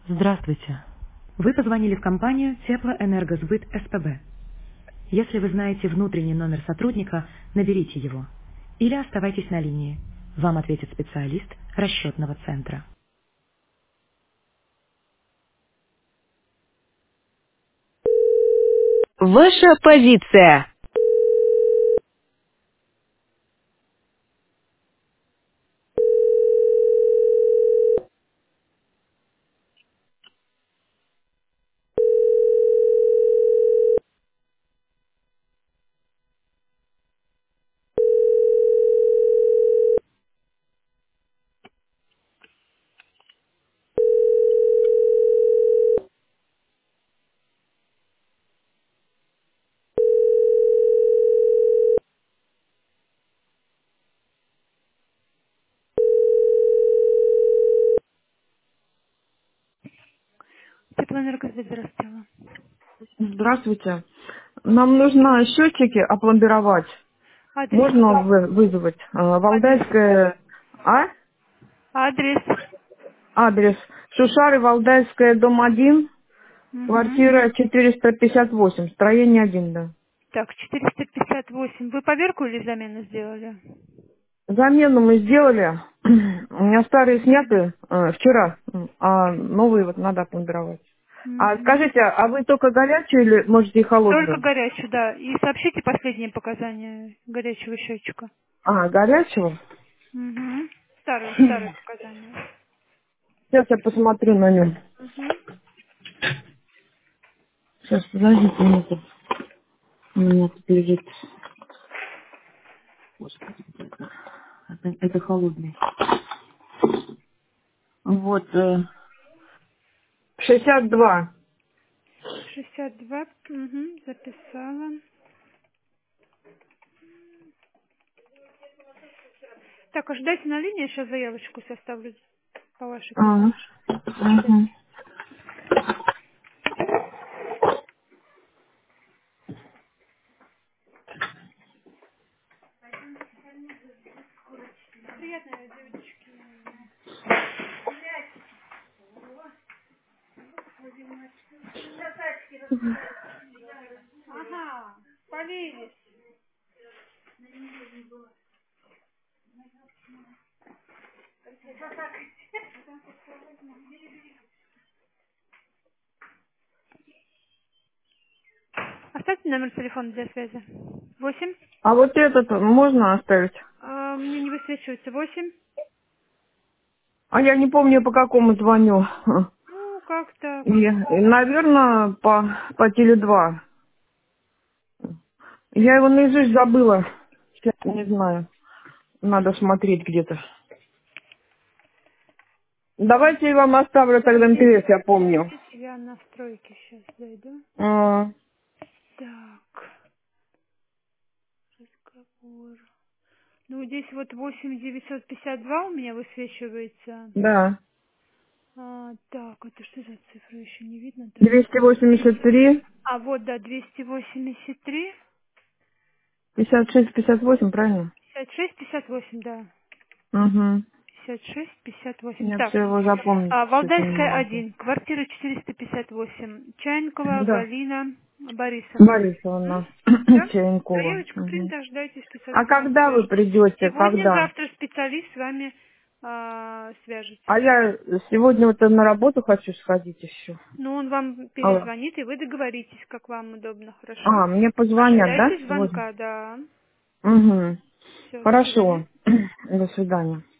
Здравствуйте. Вы позвонили в компанию Теплоэнергосбыт СПБ. Если вы знаете внутренний номер сотрудника, наберите его. Или оставайтесь на линии. Вам ответит специалист расчетного центра. Ваша позиция. Теплоэнергосбыт, здравствуйте. Здравствуйте. Нам нужно счетчики опломбировать. Адрес. Можно вызвать? Адрес. Валдайская... А? Адрес. Адрес. Шушары, Валдайская, дом 1, Угу. квартира 458, строение 1, да. Так, 458. Вы поверку или замену сделали? Замену мы сделали. У меня старые сняты вчера, а новые вот надо опломбировать. А Угу. скажите, а вы только горячую или можете и Только холодную? горячую, да. И сообщите последние показания горячего счетчика. А, горячего? Угу. Старые показания. Сейчас я посмотрю на нем. Угу. Сейчас, подождите минуту. У меня тут лежит. Это холодный. Вот. 62. 62. Угу. Записала. Так, ожидайте на линии, я сейчас заявочку составлю по вашей А, квартире. Ожидайте. угу. Приятной девочки. Ага, полились. Оставьте номер телефона для связи. 8. А вот этот можно оставить? Мне не высвечивается 8. А я не помню, по какому звоню. Ну, как так? Наверное, по Теле2. Я его наизусть забыла. Сейчас не знаю. Надо смотреть где-то. Давайте я вам оставлю тогда Подождите, МТС, я помню. подождите, я на настройки сейчас зайду. А, Так, разговор. Ну, здесь вот 8952 у меня высвечивается. да. Так, это что за цифра? Еще не видно. Так, 283, вот, да, 283, 56, 58, правильно? 56, 58, да. Угу. 56, 58. Я Так, все его запомнить что-то не Валдайская могу. 1, квартира 458, Чайникова Да. Галина Борисовна. Борисовна Все? Чайенкова. Заявочка Мгм. принята, ожидайте, А специалист с вами когда вы свяжется. придете? Когда? Сегодня-завтра специалист с вами А свяжется. я сегодня вот на работу хочу сходить еще. Ну, он вам Алло. перезвонит, и вы договоритесь, как вам удобно, хорошо? А, мне позвонят, да, Ожидайте сегодня? звонка, да. Угу. Все, до свидания. Хорошо. До свидания.